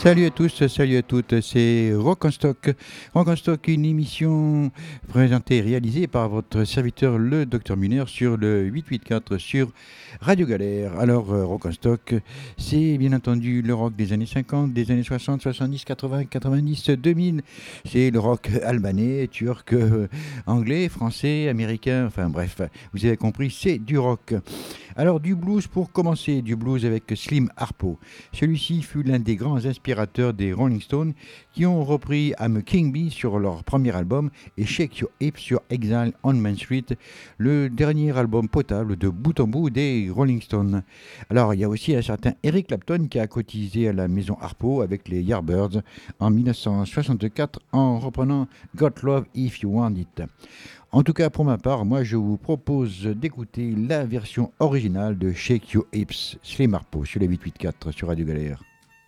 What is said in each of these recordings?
Salut à tous, salut à toutes, c'est Rock en Stock. Rock en Stock, une émission présentée et réalisée par votre serviteur le Dr Muner sur le 884 sur Radio Galère. Alors, Rock en Stock, c'est bien entendu le rock des années 50, des années 60, 70, 80, 90, 2000. C'est le rock albanais, turc, anglais, français, américain, enfin bref, vous avez compris, c'est du rock. Alors du blues pour commencer, du blues avec Slim Harpo. Celui-ci fut l'un des grands inspirateurs des Rolling Stones qui ont repris I'm a King Bee sur leur premier album et Shake Your Hips sur Exile on Main Street, le dernier album potable de bout en bout des Rolling Stones. Alors il y a aussi un certain Eric Clapton qui a cotisé à la maison Harpo avec les Yardbirds en 1964 en reprenant Got Love If You Want It. En tout cas, pour ma part, moi je vous propose d'écouter la version originale de Shake Your Hips, Slim Harpo sur les 884 sur Radio Galère.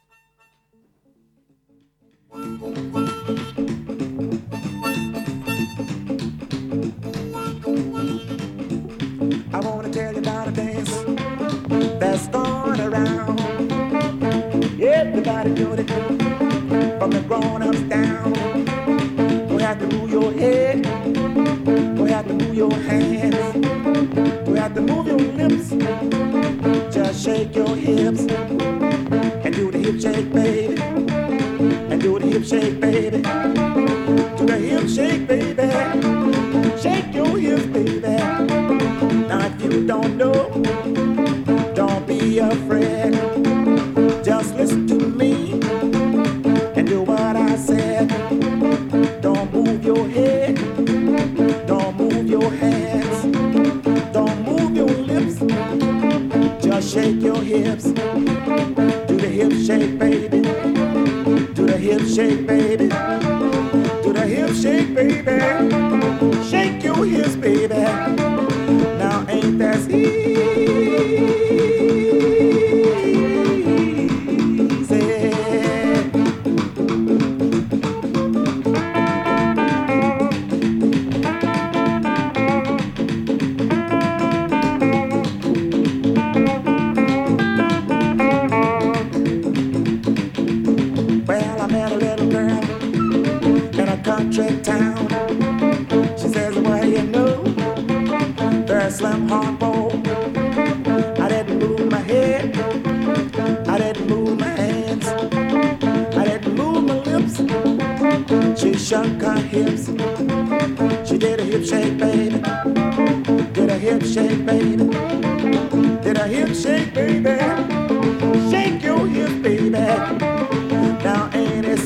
I wanna tell you about a dance that's going around. Everybody doing it, from the grown-ups down. You have to move your head, you have to move your hands, you have to move your lips. Just shake your hips and do the hip shake, baby. And do the hip shake, baby. Do the hip shake, baby. Shake your hips, baby. Now if you don't know, don't be afraid. Just listen to me and do what I said. Don't move your head, don't move your hands, don't move your lips. Just shake your hips. Do the hip shake, baby. Do the hip shake, baby. Do the hip shake, baby. Shake your hips, baby. Now ain't that easy? Well, I met a little girl in a country town. She says, well, you know, there's Slim Harpo. I didn't move my head, I didn't move my hands, I didn't move my lips. She shook her hips. She did a hip shake, baby. Did a hip shake, baby. Did a hip shake, baby. Shake your hips, baby. Now ain't it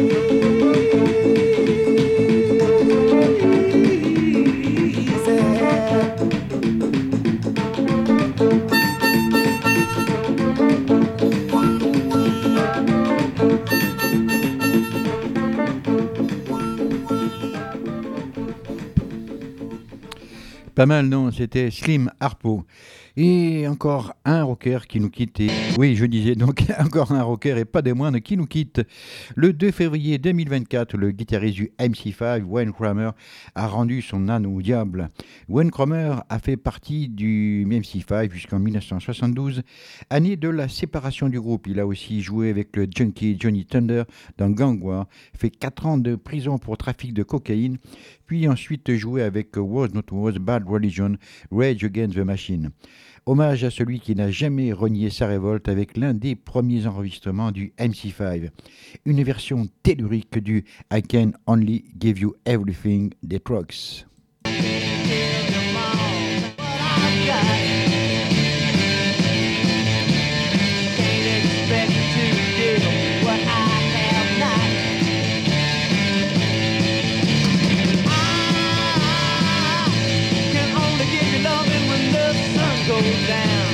Pas mal, non? C'était Slim Harpo. Et encore un rocker qui nous quitte. Oui, je disais donc encore un rocker et pas des moindres qui nous quitte. Le 2 février 2024, le guitariste du MC5, Wayne Kramer, a rendu son âme au diable. Wayne Kramer a fait partie du MC5 jusqu'en 1972, année de la séparation du groupe. Il a aussi joué avec le junkie Johnny Thunder dans Gang War, fait 4 ans de prison pour trafic de cocaïne, puis ensuite joué avec Was Not Was, Bad Religion, Rage Against the Machine. Hommage à celui qui n'a jamais renié sa révolte avec l'un des premiers enregistrements du MC5. Une version tellurique du I Can Only Give You Everything des Trucks. Goes down,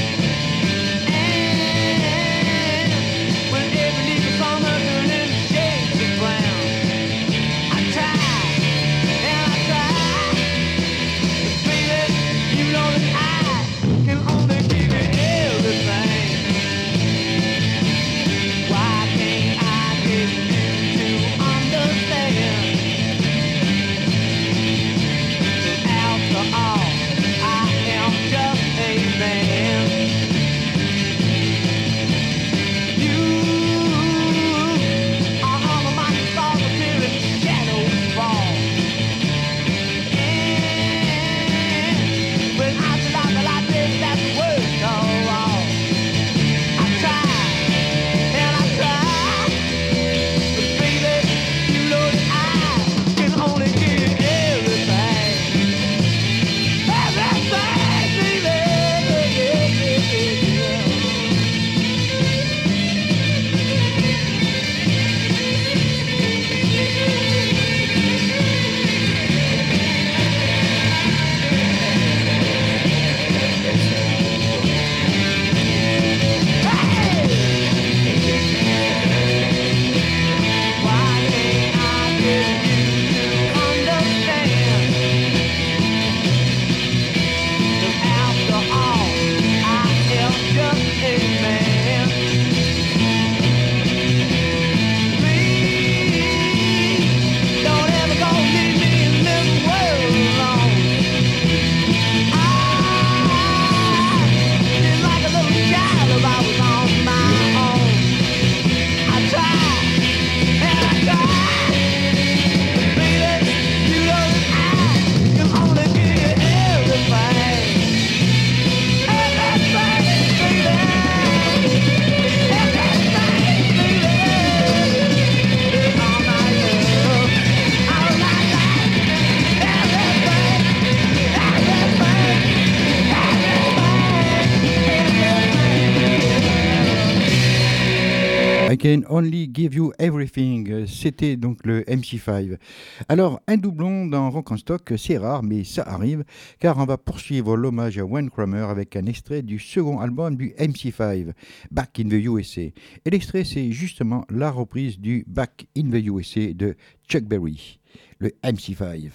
and when every leaf is on the ground and shades of brown, I try, and I try, but baby, you know that I Can Only Give You Everything, c'était donc le MC5. Alors, un doublon dans Rock en Stock, c'est rare, mais ça arrive, car on va poursuivre l'hommage à Wayne Kramer avec un extrait du second album du MC5, Back in the USA. Et l'extrait, c'est justement la reprise du Back in the USA de Chuck Berry, le MC5.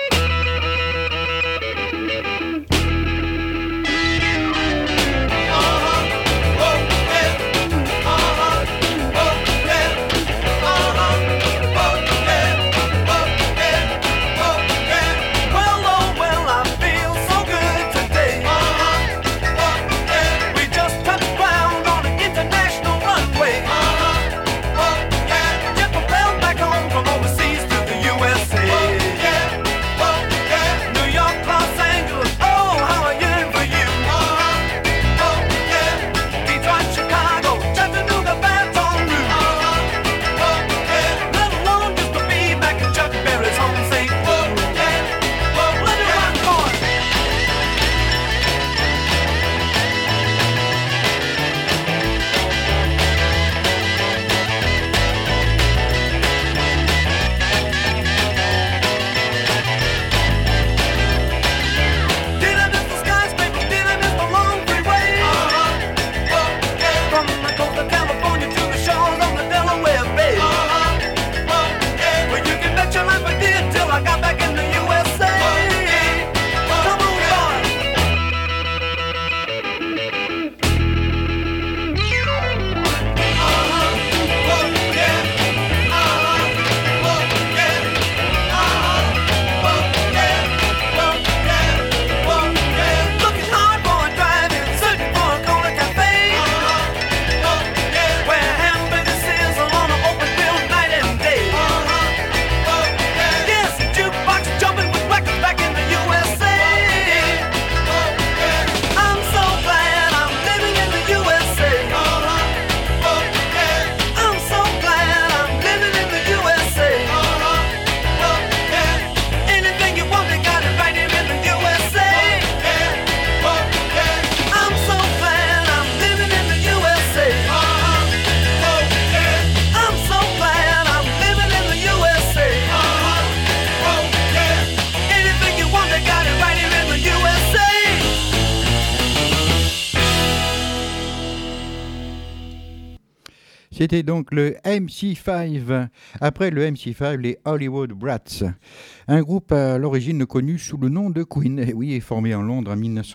C'était donc le MC5. Après le MC5, les Hollywood Brats. Un groupe à l'origine connu sous le nom de Queen, et oui, est formé en Londres en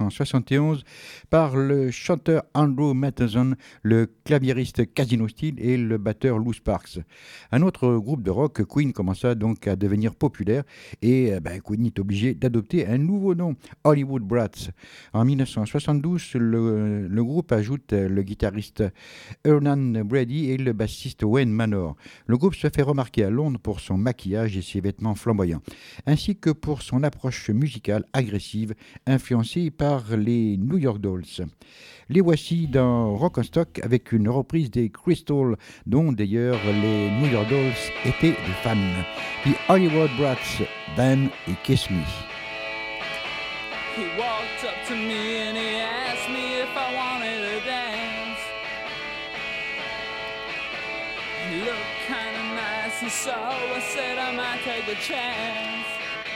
1971 par le chanteur Andrew Matheson, le claviériste Casino Steele et le batteur Lou Sparks. Un autre groupe de rock, Queen, commença donc à devenir populaire et Queen est obligé d'adopter un nouveau nom, Hollywood Brats. En 1972, le groupe ajoute le guitariste Hernan Brady et le bassiste Wayne Manor. Le groupe se fait remarquer à Londres pour son maquillage et ses vêtements flamboyants, ainsi que pour son approche musicale agressive, influencée par les New York Dolls. Les voici dans Rock en Stock avec une reprise des Crystal, dont d'ailleurs les New York Dolls étaient des fans. The Hollywood Brats, Ben et Kiss Me. He walked up to me and he asked me if I wanted to dance. He looked kind of nice and so I said I might take a chance.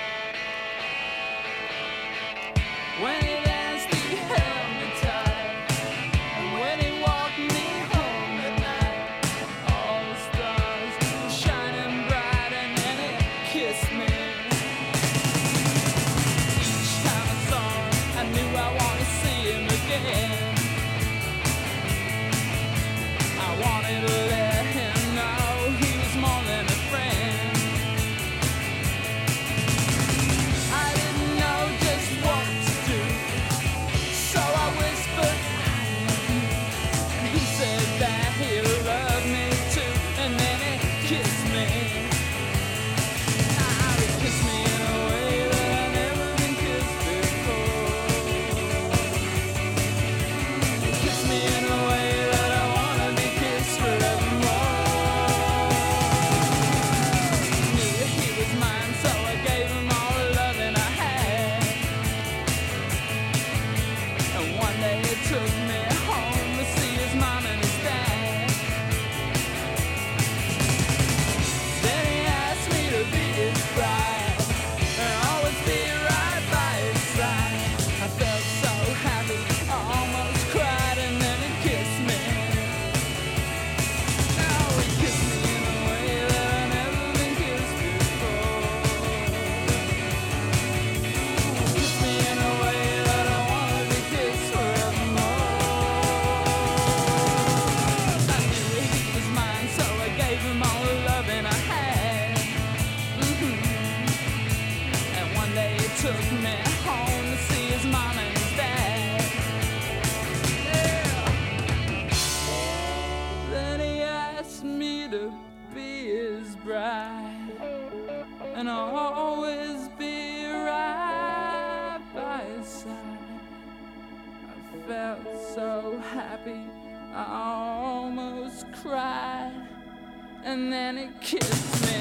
When he danced he held me tight, and when he walked me home at night, all the stars were shining bright and then he kissed me. Each time I saw him I knew I wanted to see him again. I wanted to let him know he was more than a friend. I didn't know just what to do. took me home to see his mom and his dad. Yeah. Then he asked me to be his bride, and I'll always be right by his side. I felt so happy, I almost cried, and then he kissed me.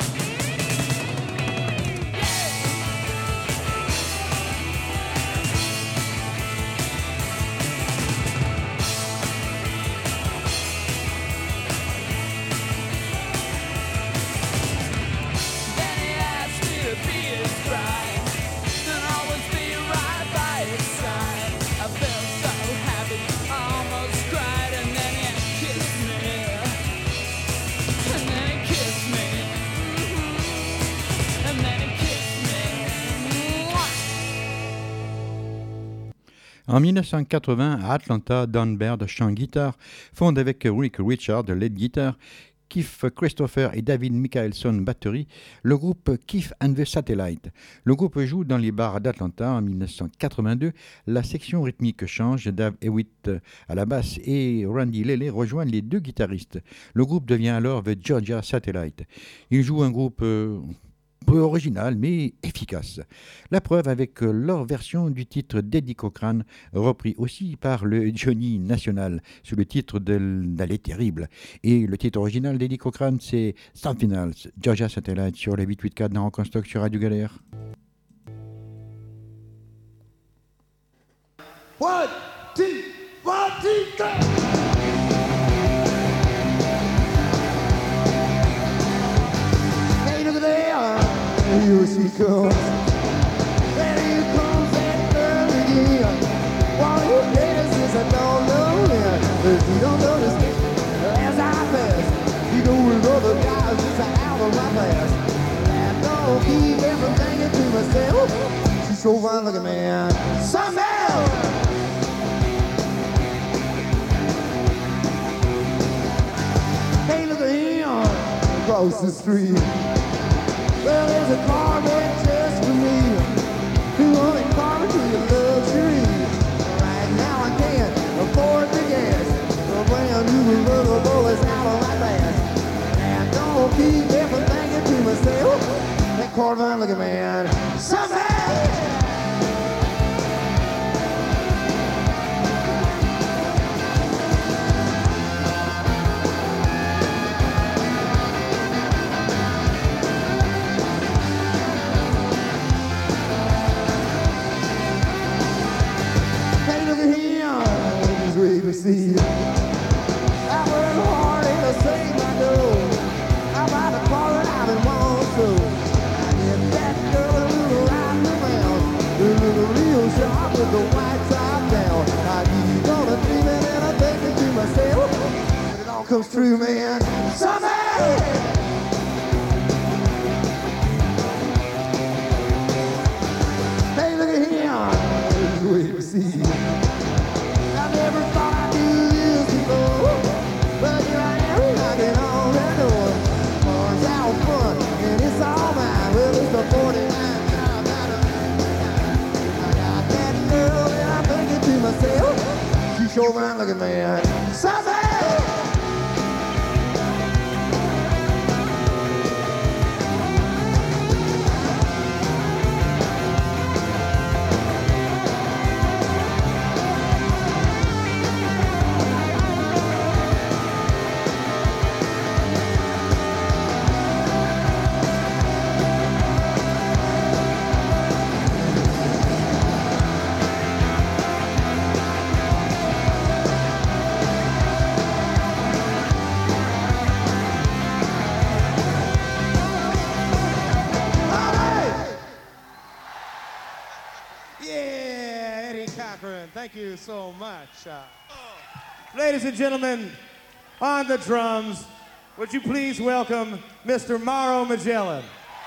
En 1980, à Atlanta, Don Baird chante guitare, fonde avec Rick Richard lead guitar, Keith Christopher et David Michaelson batterie, le groupe Keith and the Satellite. Le groupe joue dans les bars d'Atlanta en 1982. La section rythmique change, Dave Hewitt à la basse et Randy Lele rejoignent les deux guitaristes. Le groupe devient alors The Georgia Satellite. Ils jouent un groupe peu original mais efficace. La preuve avec leur version du titre d'Eddie Cochran, repris aussi par le Johnny National sous le titre d'Aller Terrible. Et le titre original d'Eddie Cochran, c'est Something Else, Georgia Satellite sur le 884 dans Rock en Stock sur Radio Galère. One, two, three. Hey, look at there. Here she comes. There he comes, that girl again. While you dances, I don't know him. If you don't notice me, as I pass, you go with other guys just out of my past. And don't keep everything to myself. She's so fine looking, man. Something else. Hey, look at him across the street. Well, there's a car made just for me. 200 cars to your luxury. Right now I can't afford the gas. A brand new little boy is out of my past. And don't keep everything to myself. That Corvine looking man. Something. See, I work hard and I save my dough. I buy the car that I've been wanting to. I get that girl a little ride around, a little real sharp with the white top down. I keep on a dreaming and I think it to myself, but it all comes true, man. Someday. Hey, look at him. Wait to see. I never thought I'd do this before, but here I am knocking on the door. Bar's out front and it's all mine. Well, it's the 49. I got that girl and I'm thinking to myself, she sure fine looking, man. Something. Thank you so much. Ladies and gentlemen, on the drums, would you please welcome Mr. Mauro Magellan.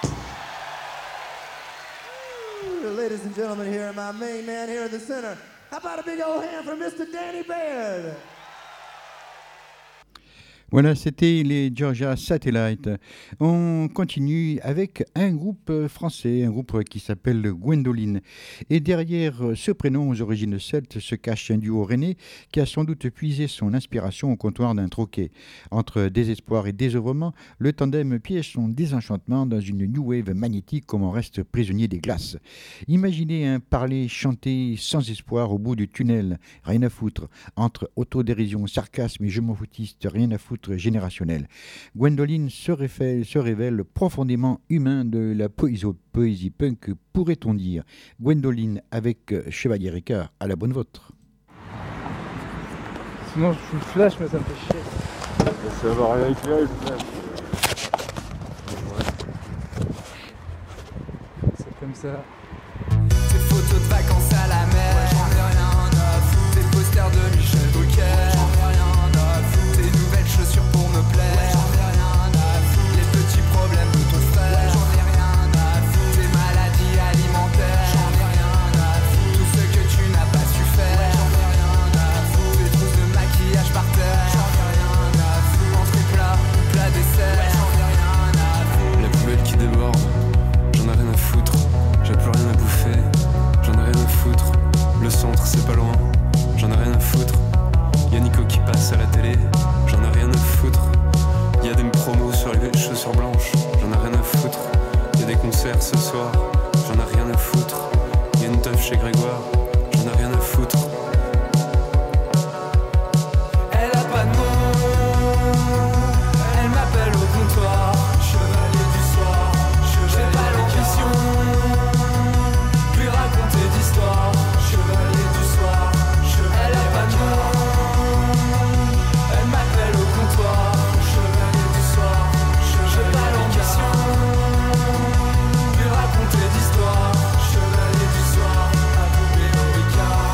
Ladies and gentlemen, here, my main man here in the center. How about a big old hand for Mr. Danny Baird? Voilà, c'était les Georgia Satellite. On continue avec un groupe français, un groupe qui s'appelle Gwendoline. Et derrière ce prénom aux origines celtes se cache un duo rennais qui a sans doute puisé son inspiration au comptoir d'un troquet. Entre désespoir et désœuvrement, le tandem piège son désenchantement dans une new wave magnétique comme on reste prisonnier des glaces. Imaginez un parler chanté sans espoir au bout du tunnel, rien à foutre, entre autodérision, sarcasme et je m'en foutiste, rien à foutre générationnel. Gwendoline se révèle profondément humain de la poésie punk, pourrait-on dire. Gwendoline avec Chevalier Ricard, à la bonne vôtre. Sinon je fous le flash mais ça me fait chier. Ça va rien éclairer, C'est comme ça. Tes photos de vacances à la mer, ouais, j'en ai rien à foutre. Tes posters de Michel Drucker, ouais, j'en ai rien à foutre. Tes nouvelles chaussures pour me plaire, ouais, j'en ai rien à foutre. Les petits problèmes de ton frère, ouais, j'en ai rien à foutre. Tes maladies alimentaires, j'en ai rien à foutre. Tout ce que tu n'as pas su faire, ouais, j'en ai rien à foutre. Tes trousses de maquillage par terre, j'en ai rien à foutre. Entrée plat, plat dessert, ouais, j'en ai rien à foutre. La poubelle qui déborde, j'en ai rien à foutre. J'ai plus rien à bouffer, j'en ai rien à foutre. Le centre c'est pas loin, j'en ai rien à foutre. Y'a Nico qui passe à la télé, j'en ai rien à foutre. Y'a des promos sur les chaussures blanches, j'en ai rien à foutre. Y'a des concerts ce soir, j'en ai rien à foutre. Y'a une teuf chez Grégoire, j'en ai rien à foutre. Elle a pas de nom, elle m'appelle au comptoir. Chevalier du soir, j'ai pas l'ambition, plus raconter d'histoire. Chevalier du soir, elle a pas de nom, elle m'appelle au comptoir. Chevalier du soir, j'ai pas l'ambition, plus raconter d'histoire. Chevalier du soir, à couper au Ricard.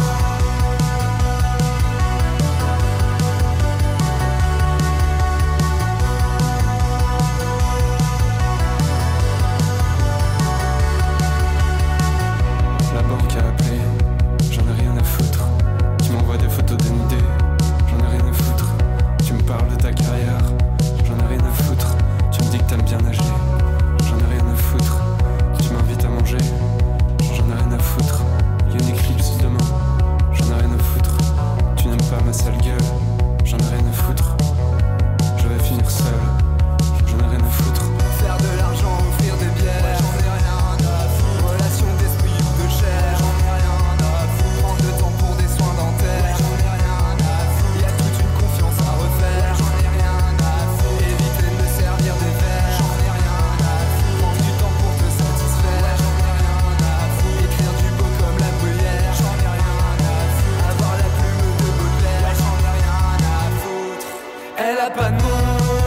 La banque a appelé, j'en ai rien à foutre. Tu m'envoies des photos dénudées, j'en ai rien à foutre. Tu me parles de ta carrière, j'en ai rien à foutre. Tu me dis que t'aimes bien nager, j'en ai rien à foutre. Tu m'invites à manger, j'en ai rien à foutre. Y'a une éclipse demain, j'en ai rien à foutre. Tu n'aimes pas ma sale gueule, j'en ai rien à foutre. Je vais finir seul, j'en ai rien à foutre. Faire de l'argent, offrir des bières, ouais, j'en ai rien à foutre. Relation d'esprit ou de chair, j'en ai rien à foutre. Prendre le temps pour des soins dentaires, ouais, j'en ai rien à foutre. Y'a toute une confiance à refaire, j'en ai rien à foutre. Éviter de me servir des verres, j'en ai rien à foutre. Prendre du temps pour te satisfaire, ouais, j'en ai rien à foutre. Écrire du beau comme la bruyère, j'en ai rien à foutre. Avoir la plume de Baudelaire, ouais, j'en ai rien à foutre. Elle a pas de nom,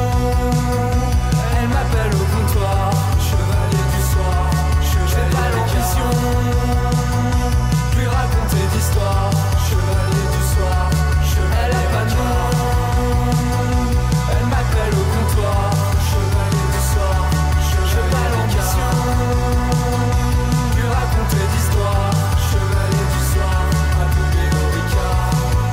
elle m'appelle au comptoir. Chevalier du soir, j'ai pas l'ambition, plus raconter d'histoire. Chevalier du soir, elle a pas de nom, elle m'appelle au comptoir. Chevalier du soir, j'ai pas l'ambition, plus raconter d'histoire. Chevalier du soir, à couper au Ricard.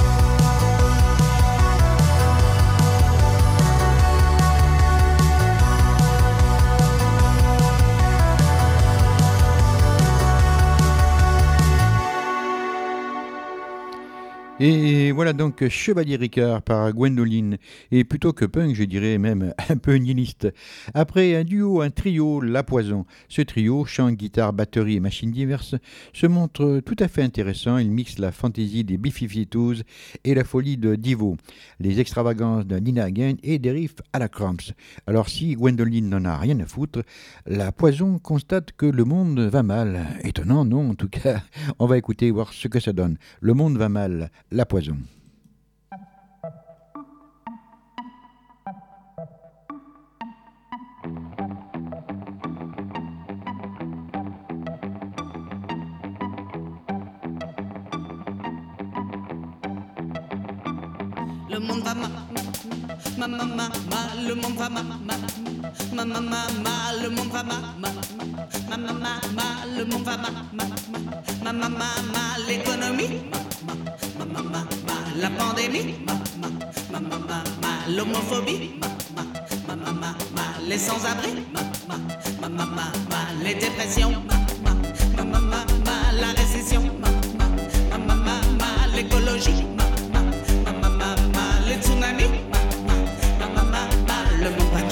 Et voilà donc Chevalier Ricard par Gwendoline, et plutôt que punk, je dirais même un peu nihiliste. Après un duo, un trio, La Poison. Ce trio, chant, guitare, batterie et machines diverses, se montre tout à fait intéressant. Il mixe la fantaisie des B-52s et la folie de Divo, les extravagances de Nina Hagen et des riffs à la Cramps. Alors si Gwendoline n'en a rien à foutre, La Poison constate que le monde va mal. Étonnant, non? En tout cas, on va écouter, voir ce que ça donne. Le monde va mal. La Poison. Le monde va mal, le monde va mal, le monde va mal, le monde va mal, l'économie, la pandémie, l'homophobie, les sans-abri, les dépressions, la récession, l'écologie, les tsunamis, le monde va mal.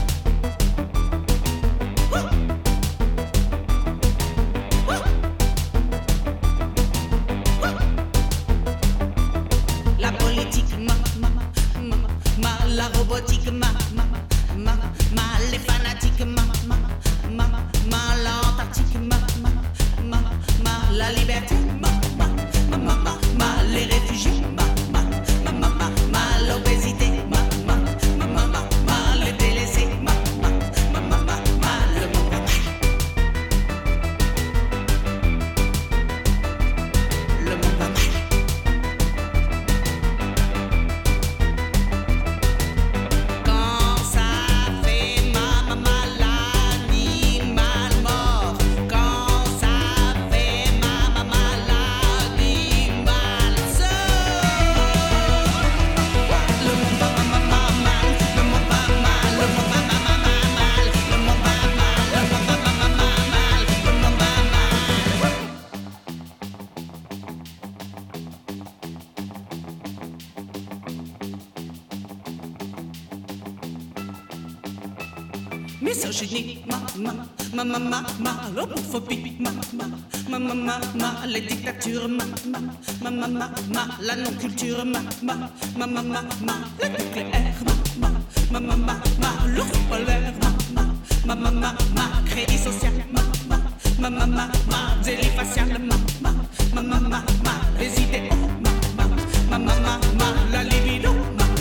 La politique, la robotique, les fanatiques, l'Antarctique, la liberté, les réfugiés, l'obésité, les délaissés, le monde va mal. Le monde va mal. Quand ça fait mal, l'animal mort. Quand ça fait mal, l'animal sort. Le monde va mal, le monde va mal, le monde va mal, le monde va mal, le monde va mal, le monde va mal. Misogynie, l'homophobie, les dictatures, la non-culture, le nucléaire, l'ours polaire, crédit social, délit facial, les idéaux, la libido,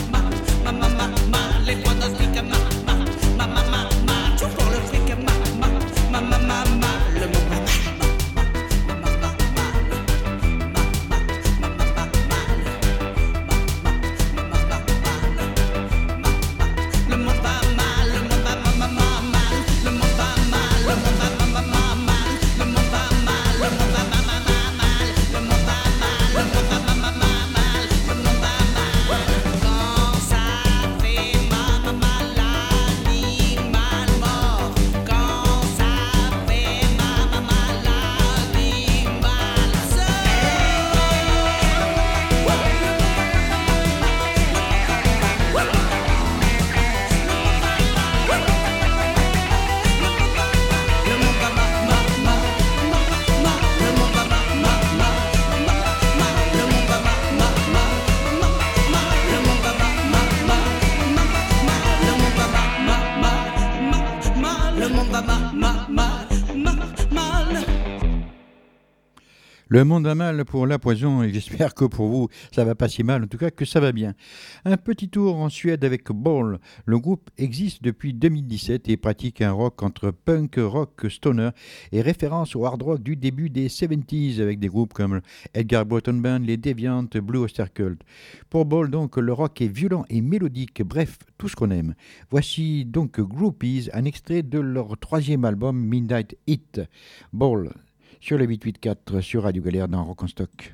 les pronostics, tout pour le fric, le monde va mal. Le monde va mal, le monde va mal, le monde va mal, le monde va mal, le monde va mal, le monde va mal, le monde va mal, le monde va mal, le monde va mal. Quand ça fait mal, l'animal mort. Quand ça fait mal, l'animal le monde va mal, le monde va mal. Le monde va mal pour la poison et j'espère que pour vous ça va pas si mal, en tout cas que ça va bien. Un petit tour en Suède avec Ball. Le groupe existe depuis 2017 et pratique un rock entre punk, rock, stoner et référence au hard rock du début des 70s avec des groupes comme Edgar Broughton Band, les Deviant, Blue Oyster Cult. Pour Ball donc le rock est violent et mélodique, bref tout ce qu'on aime. Voici donc Groupies, un extrait de leur troisième album Midnight Hit. Ball sur le 884 sur Radio Galère dans Rock en Stock.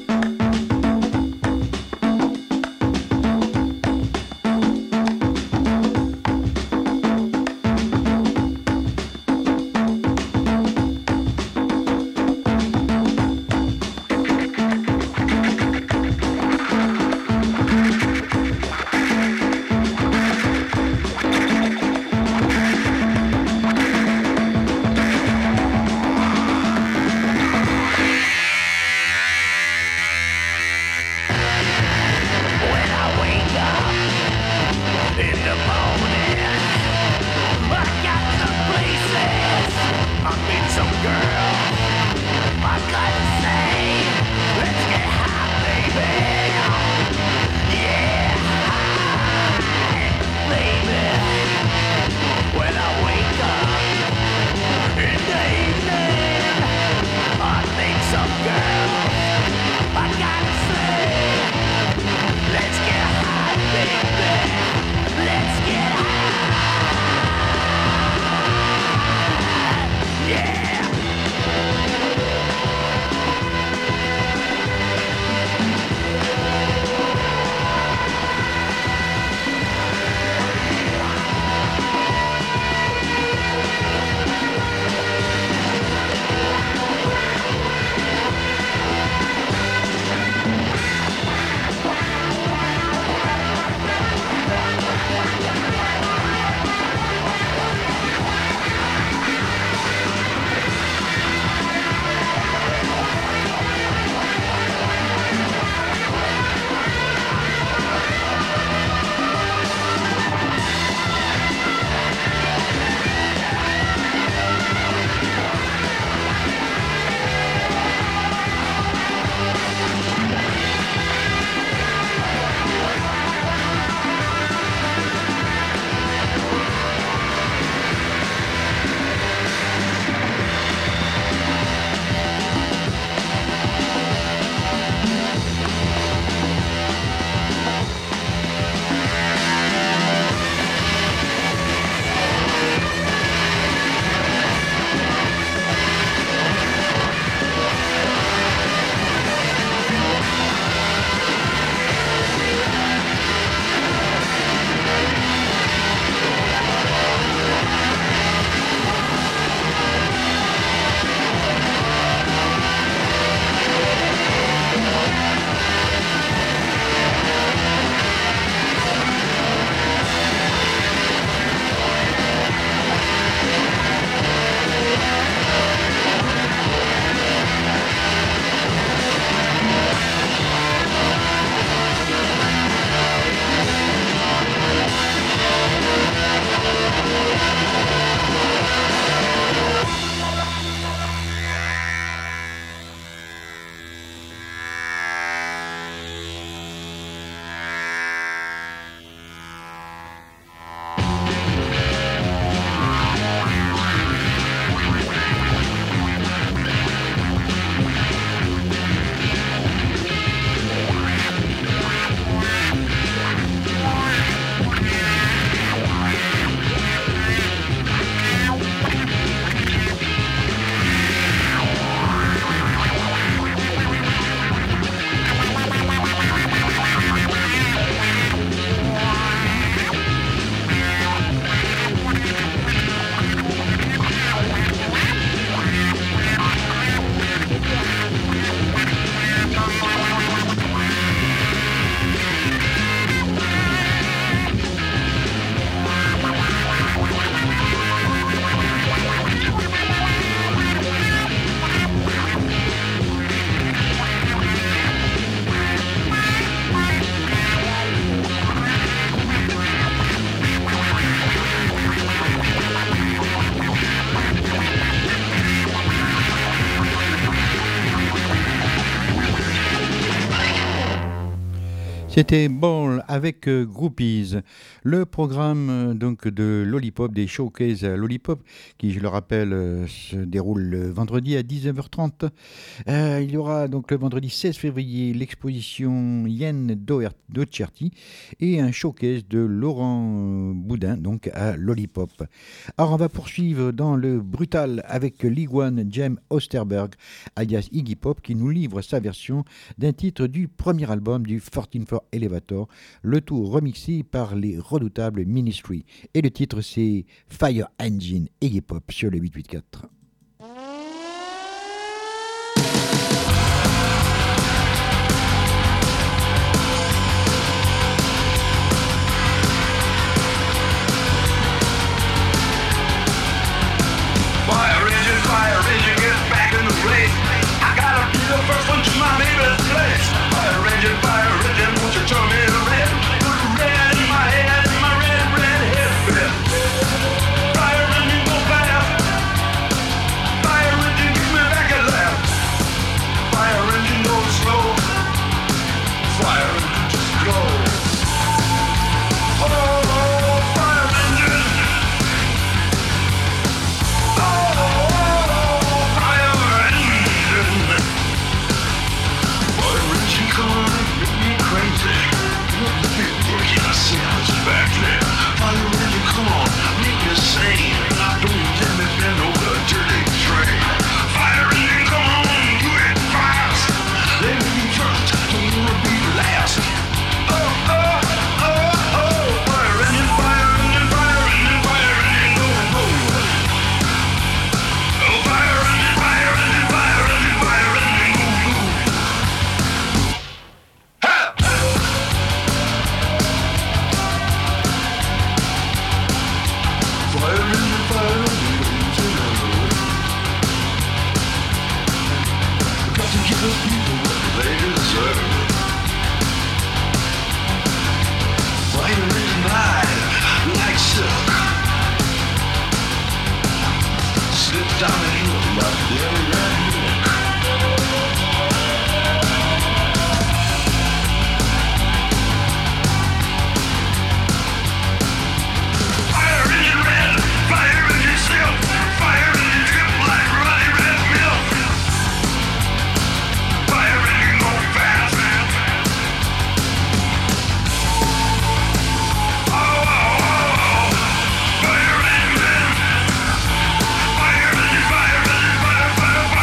Thank C'était Ball avec Groupies, le programme donc de Lollipop, des showcases à Lollipop, qui, je le rappelle, se déroule le vendredi à 19h30. Il y aura donc le vendredi 16 février l'exposition Yen Docerti et un showcase de Laurent Boudin, donc à Lollipop. Alors on va poursuivre dans le brutal avec l'iguane Jem Osterberg, alias Iggy Pop, qui nous livre sa version d'un titre du premier album du 14 Elevator, le tout remixé par les redoutables Ministry. Et le titre c'est Fire Engine Iggy Pop sur le 884. Fire engine, get back in the race. I gotta be the first one to my neighbor's place. Fire engine, won't you turn me red? Put red in my head, my red head. Fire engine, go fast. Fire engine, get me back at last. Fire engine, go slow. Fire engine, just go. Oh, fire engine. Back there, fire engine, come on, make me sing. Don't let me bend over a dirty train. Fire engine, come on, do it fast. Let me be first, don't wanna be last. Oh, oh, oh, oh, fire engine, fire engine, fire engine, fire engine, go, go. Oh, fire engine, fire engine, fire engine, fire engine, go, go. Ha! Fire engine, fire engine, got to give the people what they deserve. Fire engine ride like silk. Slip down the hill like dairy red milk. Fire engine red, fire engine silk, fire engine drip like ruddy red milk. Fire engine go fast. Oh, oh, oh, fire engine. Fire engine, fire engine, fire, fire, fire.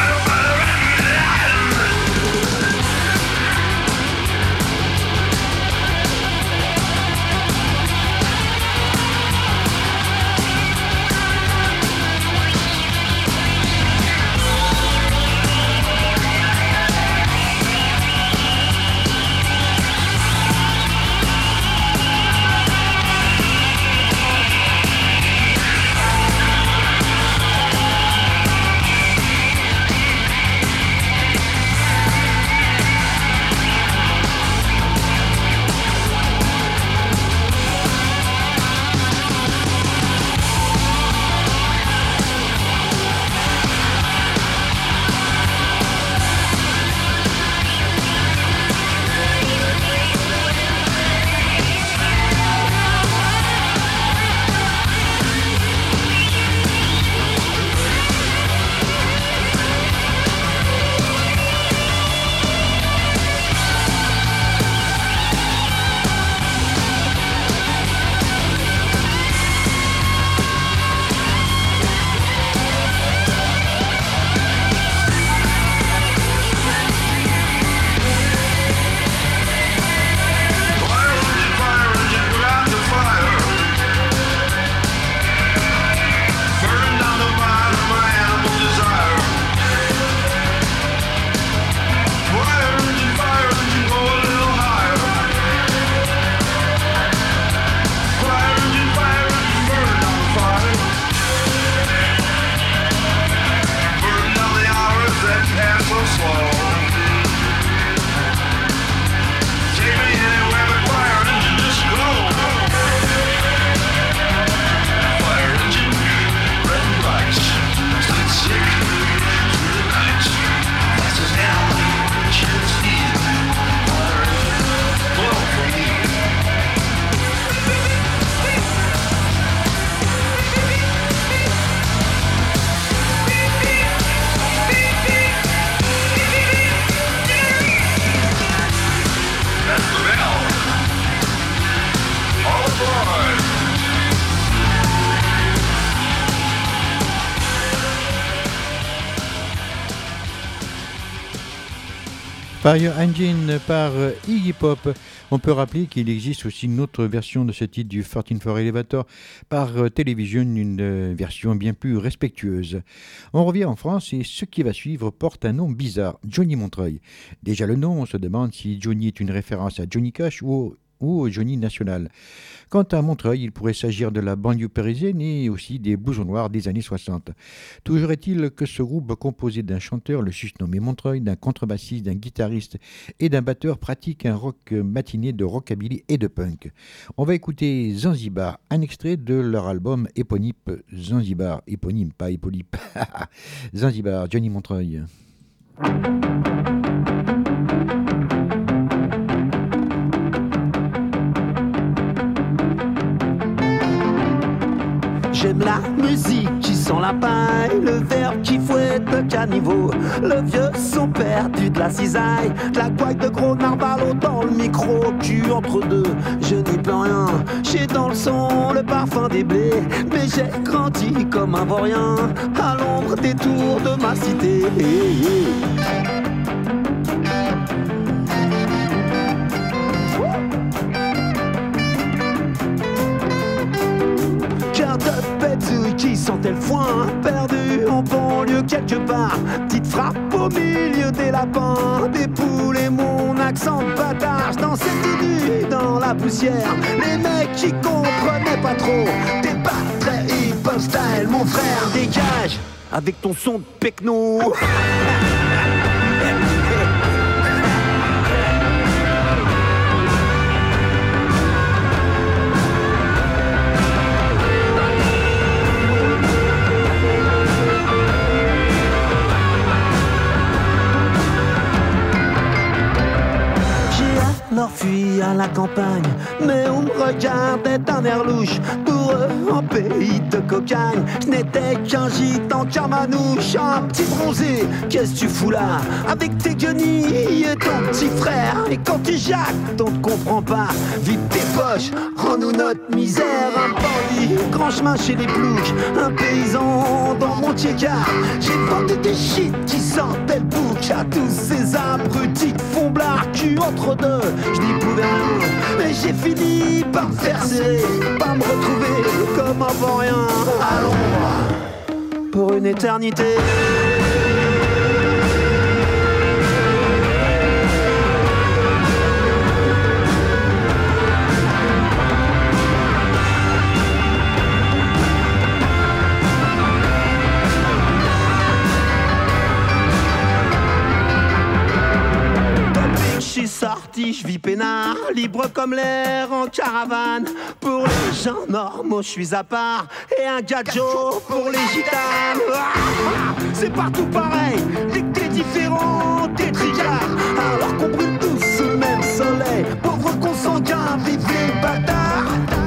Fire Engine par Iggy Pop. On peut rappeler qu'il existe aussi une autre version de ce titre du 14 for Elevator par Television, une version bien plus respectueuse. On revient en France et ce qui va suivre porte un nom bizarre, Johnny Montreuil. Déjà le nom, on se demande si Johnny est une référence à Johnny Cash ou au Johnny National. Quant à Montreuil, il pourrait s'agir de la banlieue parisienne et aussi des blousons noirs des années 60. Toujours est-il que ce groupe composé d'un chanteur, le susnommé Montreuil, d'un contrebassiste, d'un guitariste et d'un batteur pratique un rock matiné de rockabilly et de punk. On va écouter Zanzibar, un extrait de leur album éponyme Zanzibar, éponyme, pas épolype. Zanzibar, Johnny Montreuil. J'aime la musique qui sent la paille, le verbe qui fouette le caniveau, le vieux son perdu de la cisaille, de la gouaille de gros narvalo dans le micro, cul entre deux, je n'y peux rien. J'ai dans le son le parfum des blés, mais j'ai grandi comme un vaurien, à l'ombre des tours de ma cité. Qui sentait le foin, perdu en banlieue quelque part. Petite frappe au milieu des lapins, des poules et mon accent de bâtard. Je dansais tout nu dans la poussière, les mecs qui comprenaient pas trop. T'es pas très hip-hop style, mon frère, dégage avec ton son de pecno. Alors fui à la campagne, mais on me regardait d'un air louche. Pour eux, en pays de cocagne, je n'étais qu'un gitan, qu'un manouche, un petit bronzé. Qu'est-ce que tu fous là, avec tes guenilles et ton petit frère? Et quand tu jacques, on te comprend pas. Vide tes poches, rends-nous notre misère. Un bandit, grand chemin chez les ploucs, un paysan dans mon tchécard. J'ai vendu des shit qui sentaient le bouc à tous ces abrutis de fond blard, cul entre deux. Je n'y pouvais rien, mais j'ai fini par me faire serrer, par me retrouver comme un vaurien à l'ombre pour une éternité. Je suis sorti, je vis peinard, libre comme l'air en caravane. Pour les gens normaux, je suis à part, et un gadjo pour les gitanes. C'est partout pareil, dès que t'es différent, t'es tricard. Alors qu'on brûle tous sous le même soleil, pauvres consanguins, vivez le bâtard.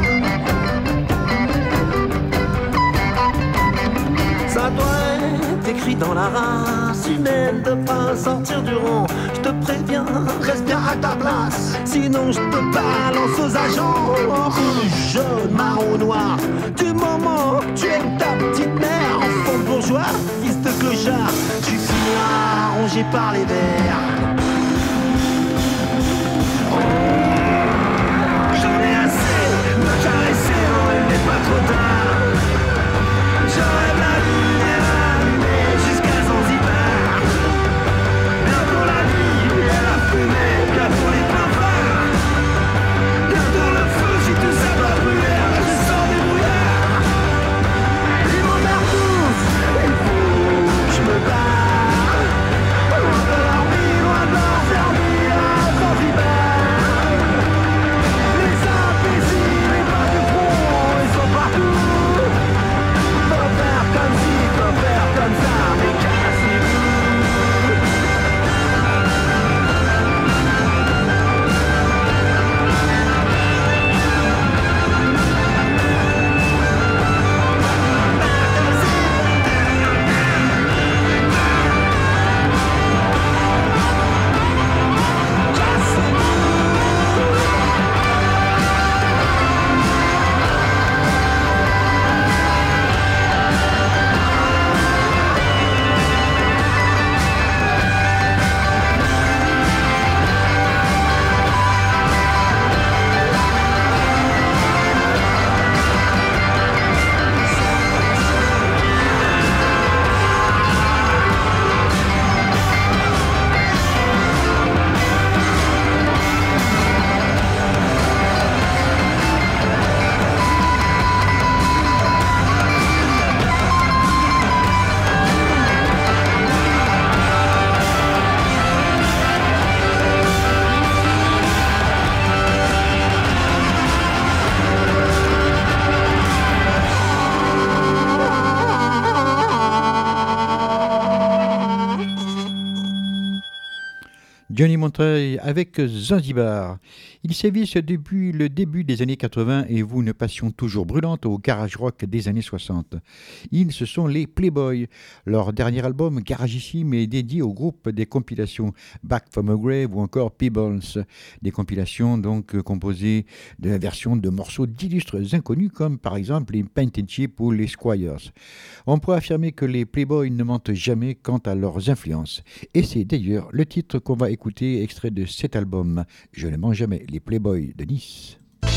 Ça doit être écrit dans la race humaine de pas sortir du rang. Je te préviens, reste bien à ta place, sinon je te balance aux agents. Rouge, jaune, marron, noir, du moment que tu aimes ta petite mère, enfant de bourgeois, fils de clochard, tu finiras rongé par les vers. J'en ai assez de me caresser, il n'est pas trop tard. Je rêve la lumière allumée jusqu'à Zanzibar. Bientôt la vie et la fumée, bientôt les pleins phares. Bientôt le feu si tout ça va brûler, je sors des brouillards. Ils m'emmerdent tous, il faut que je me barre. Loin de leur vie, loin de leur Johnny Montreuil avec Zanzibar. Ils sévissent depuis le début des années 80 et vouent une passion toujours brûlante au garage rock des années 60. Ils, ce sont les Playboys. Leur dernier album, Garagissime, est dédié au groupe des compilations Back from a Grave ou encore Peebles. Des compilations donc composées de versions de morceaux d'illustres inconnus comme par exemple les Painted Chip ou les Squires. On pourrait affirmer que les Playboys ne mentent jamais quant à leurs influences. Et c'est d'ailleurs le titre qu'on va écouter, extrait de cet album, Je ne mens jamais, les Playboys de Nice.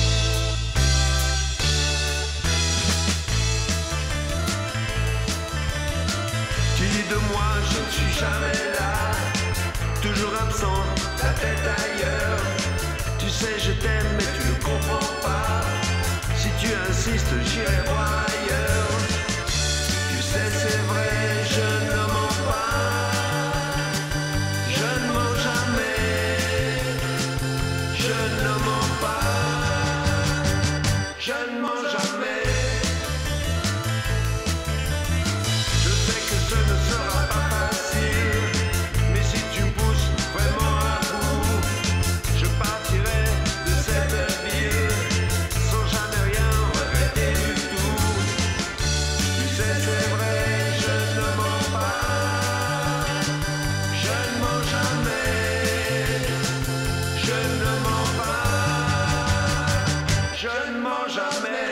Tu dis de moi, je ne suis jamais là, toujours absent, la tête ailleurs. Tu sais, je t'aime, mais tu ne comprends pas. Si tu insistes, j'irai voir ailleurs. Tu sais, c'est vrai, je ne mens pas. Je ne mens jamais. Je ne mens pas. Je ne mens jamais. Je sais que ce ne sera pas facile, mais si tu me pousses vraiment à bout, je partirai de cette ville sans jamais rien regretter du tout. Tu sais, c'est vrai, je ne mens pas. Je ne mens jamais. Je ne mens pas. Je ne mens jamais.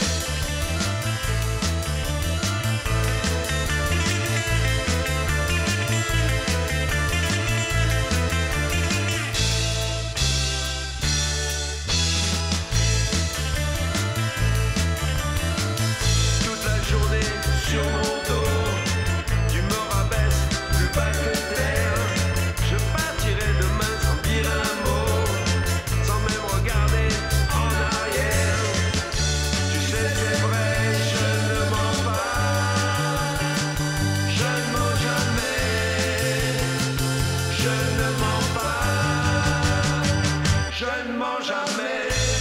Toute la journée sur mon dos, tu me rabaisses plus bas que terre. Je partirai demain sans dire un mot, sans même regarder en arrière. Tu sais, c'est vrai, je ne mens pas. Je ne mens jamais. Je ne mens pas. Je ne mens jamais.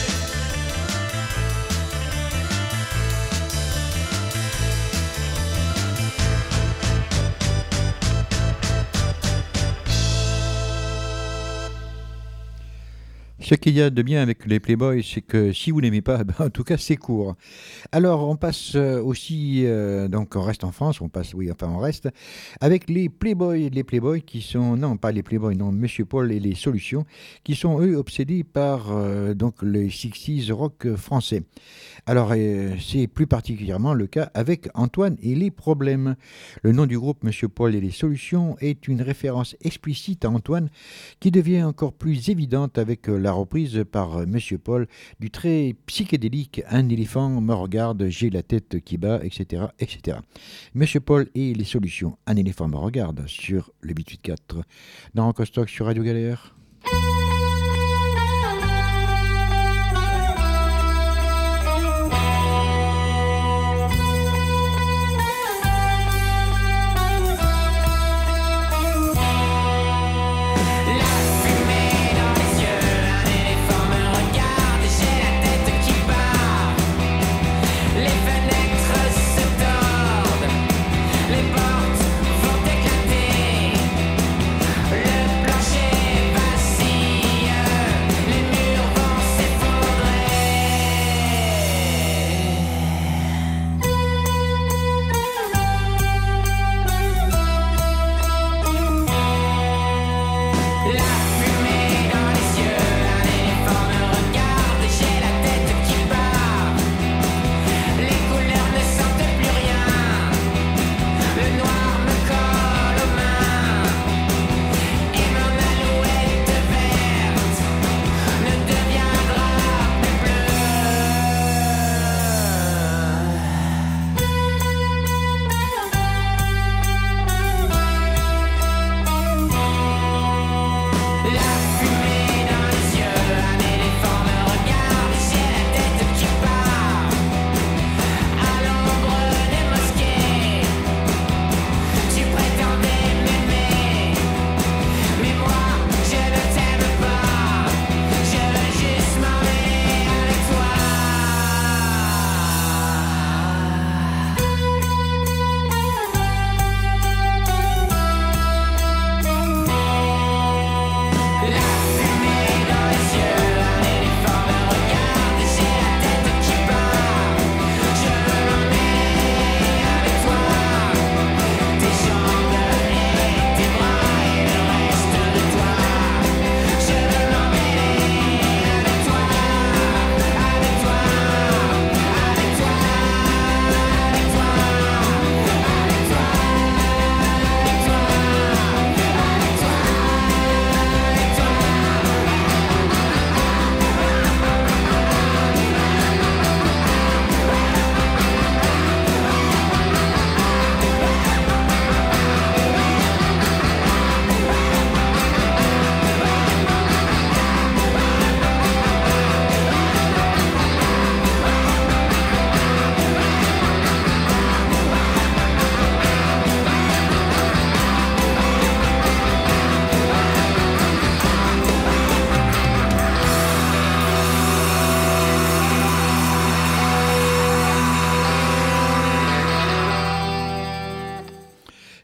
Ce qu'il y a de bien avec les Playboys, c'est que si vous n'aimez pas, ben, en tout cas c'est court. Alors on passe aussi, donc on reste en France, on reste avec les Playboys qui sont, non pas les Playboys, non, Monsieur Paul et les Solutions, qui sont eux obsédés par donc les 60s rock français. Alors c'est plus particulièrement le cas avec Antoine et les Problèmes. Le nom du groupe Monsieur Paul et les Solutions est une référence explicite à Antoine qui devient encore plus évidente avec la reprise par Monsieur Paul du très psychédélique Un éléphant me regarde, j'ai la tête qui bat, etc., etc. Monsieur Paul et les Solutions, Un éléphant me regarde sur le 884 dans Rock Stock sur Radio Galère. Le plancher vacille.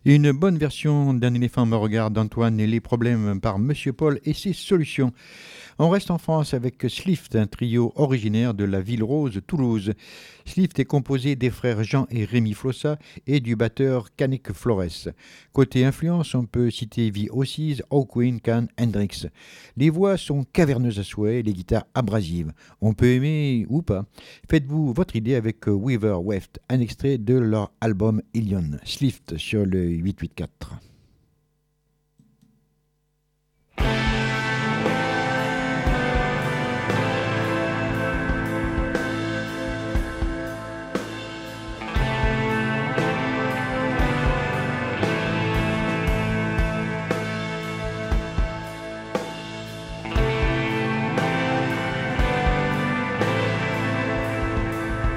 Une bonne version d'un éléphant me regarde d'Antoine et les problèmes par Monsieur Paul et ses solutions. On reste en France avec Slift, un trio originaire de la Ville Rose, Toulouse. Slift est composé des frères Jean et Rémi Flossa et du batteur Canek Flores. Côté influence, on peut citer The Ossies, Hawkwind, Can, Hendrix. Les voix sont caverneuses à souhait, les guitares abrasives. On peut aimer ou pas. Faites-vous votre idée avec Weaver Weft, un extrait de leur album Ilion. Slift sur le 884.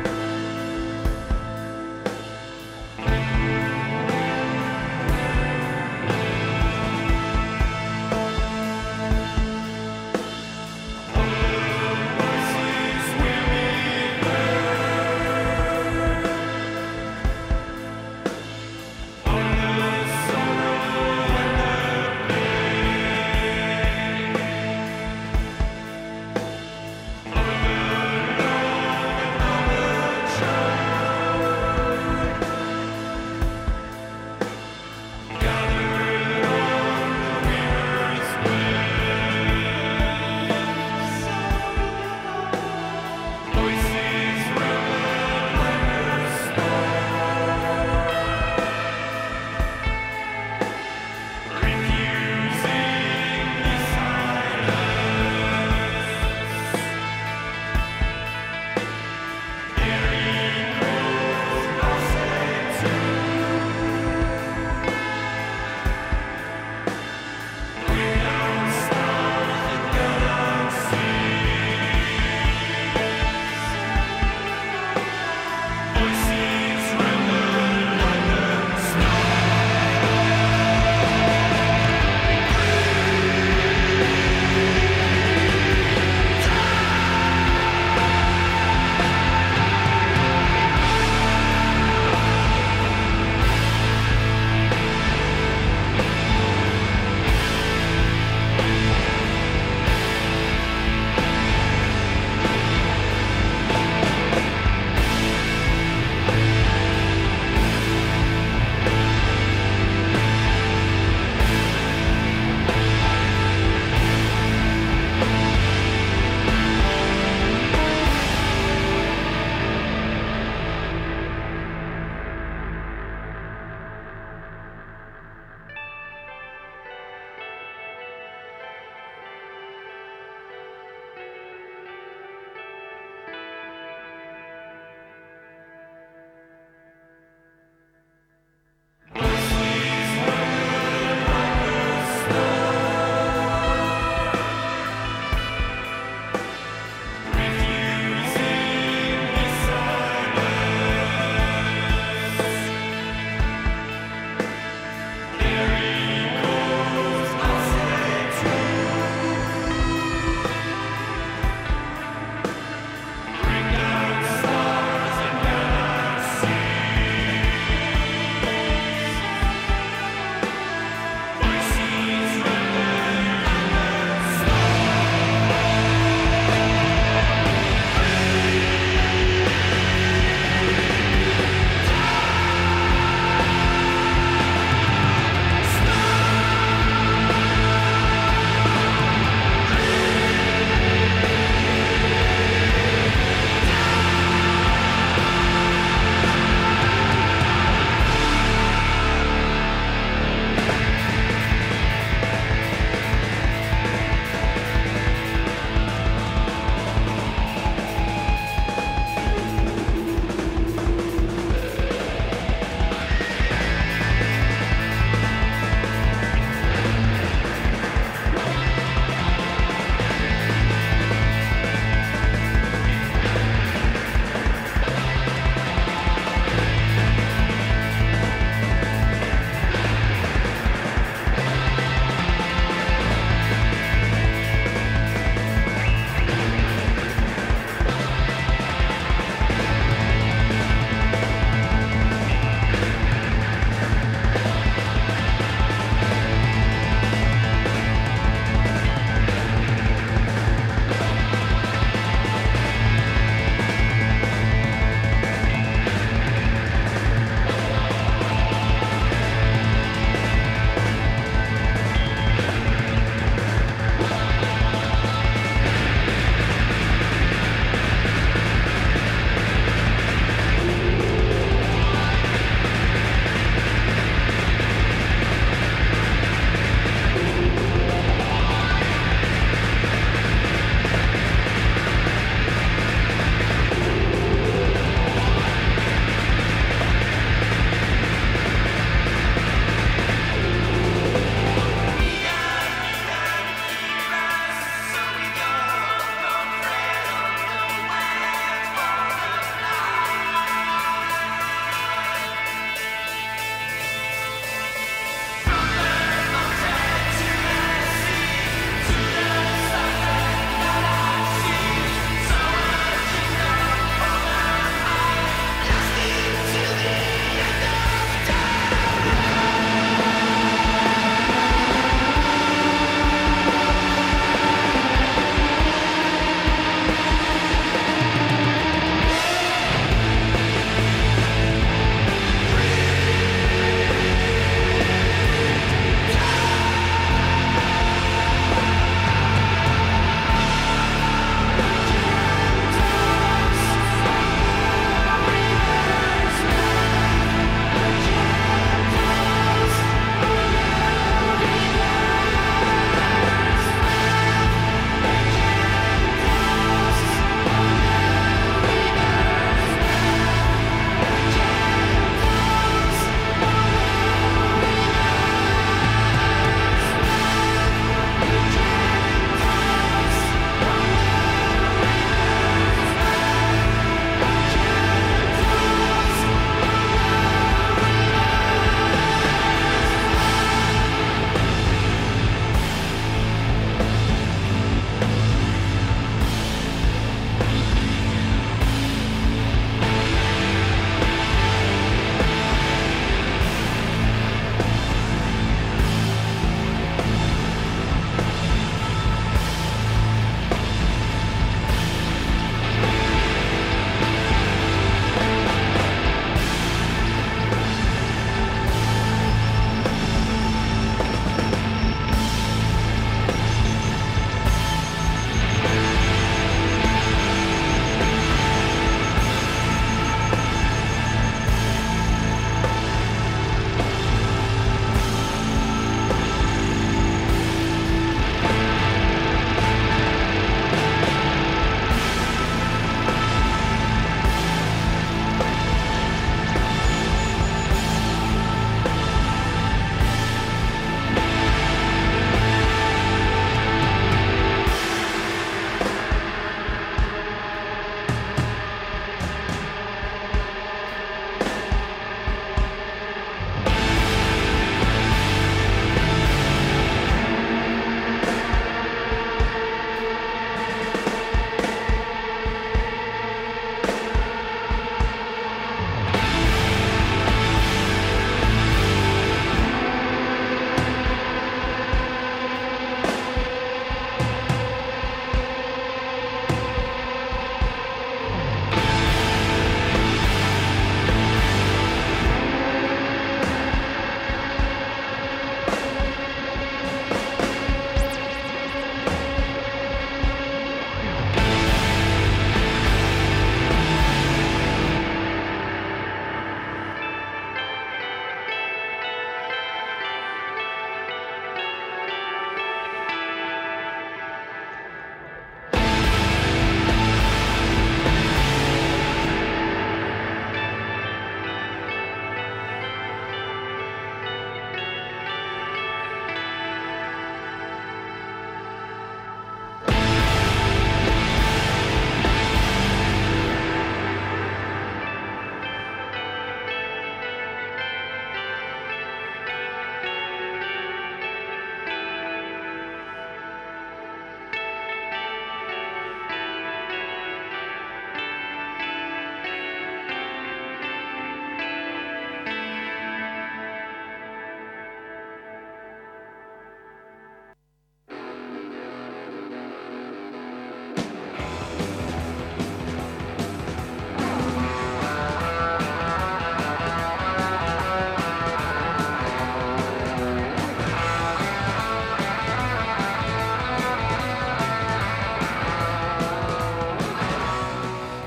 Thank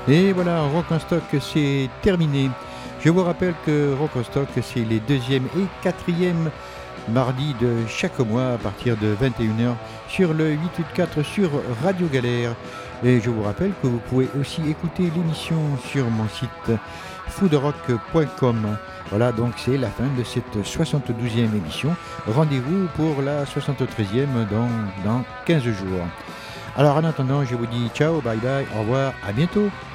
Et voilà, Rock en Stock, c'est terminé. Je vous rappelle que Rock en Stock, c'est les 2e et 4e mardis de chaque mois à partir de 21h sur le 884 sur Radio Galère. Et je vous rappelle que vous pouvez aussi écouter l'émission sur mon site foodrock.com. Voilà, donc c'est la fin de cette 72e émission. Rendez-vous pour la 73e dans 15 jours. Alors en attendant, je vous dis ciao, bye bye, au revoir, à bientôt.